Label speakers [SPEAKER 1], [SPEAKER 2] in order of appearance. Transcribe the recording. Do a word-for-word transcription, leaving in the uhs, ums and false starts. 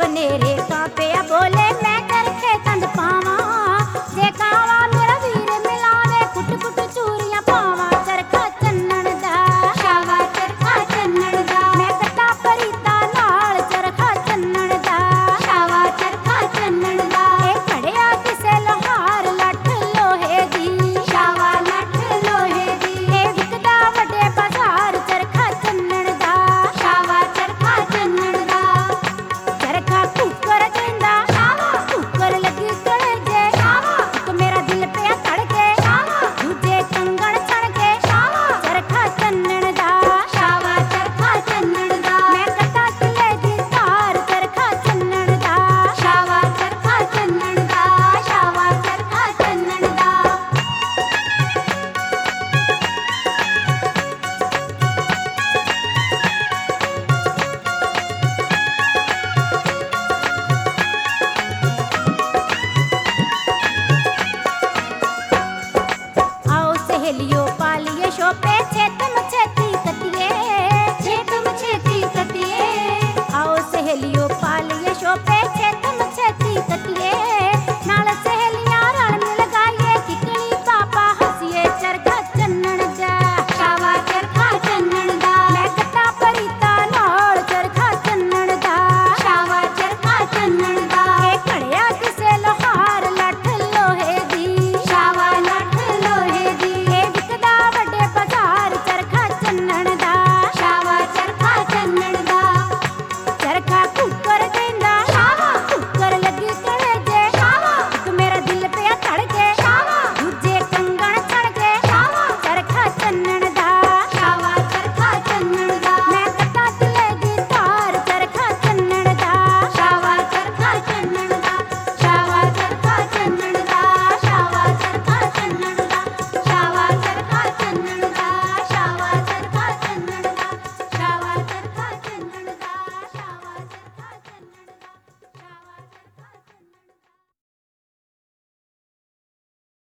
[SPEAKER 1] बनेरे कांपे बोले मैं चरखे तंद पावा जे कावा मेरा वीर मिलावे कुट कुट चूरियां पावा चरखा चन्नन दा शावा चरखा चन्नन दा मैं कट्टा परीता नाल चरखा चन्नन दा शावा चरखा चन्नन दा ए खड़िया किसे लोहार लठ लोहे दी शावा लठ लोहे दी ए विकदा वड्डे बाजार चरखा चन्नन दा शावा चरखा चन्नन दा चरखा कुकर देंदा शावा कुकर लगी कलेजे शावा एक मेरा दिल पे धड़के शावा दूजे कंगण छड़के शावा चरखा चन्नन दा शावा चरखा चन्नन दा मैं कट्टा किले दी तार चरखा चन्नन दा शावा चरखा चन्नन दा शावा चरखा चन्नन दा आओ सहेलियों पालिए शोपे छेतम छेती कतिए छेतम छेती कतिए आओ सहेलियों पालिए शोपे छेतम छेती कतिए नाल सहेलियां रल मिल गाइए किकली पापा हंसिए चरखा चन्नन दा शावा चरखा चन्नन दा मैं कट्टा परीता नाल चरखा चन्नन दा शावा चरखा चन्नन दा ए खड़िया किसे लोहार लठ लोहे दी शावा लठ लोहे दी ए विकदा वड्डे बाजार चरखा चन्नन दा शावा चरखा चन्नन दा चरखा कुकर देंदा शावा कुकर लगी कलेजे शावा एक मेरा दिल पे धड़के शावा दूजे कंगण छड़के शावा चरखा चन्नन